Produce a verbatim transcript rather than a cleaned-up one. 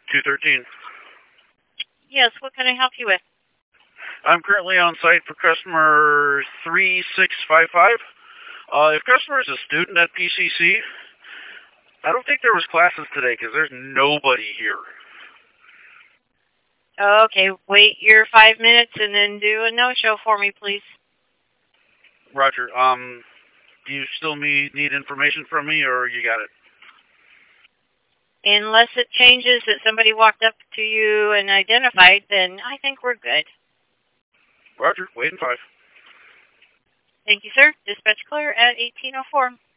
two thirteen. Yes, what can I help you with? I'm currently on site for customer three six five five. Uh, if customer is a student at P C C, I don't think there was classes today because there's nobody here. Okay, wait your five minutes and then do a no-show for me, please. Roger. Um, do you still need, need information from me, or you got it? Unless it changes that somebody walked up to you and identified, then I think we're good. Roger. Waiting five. Thank you, sir. Dispatch clear at eighteen oh four.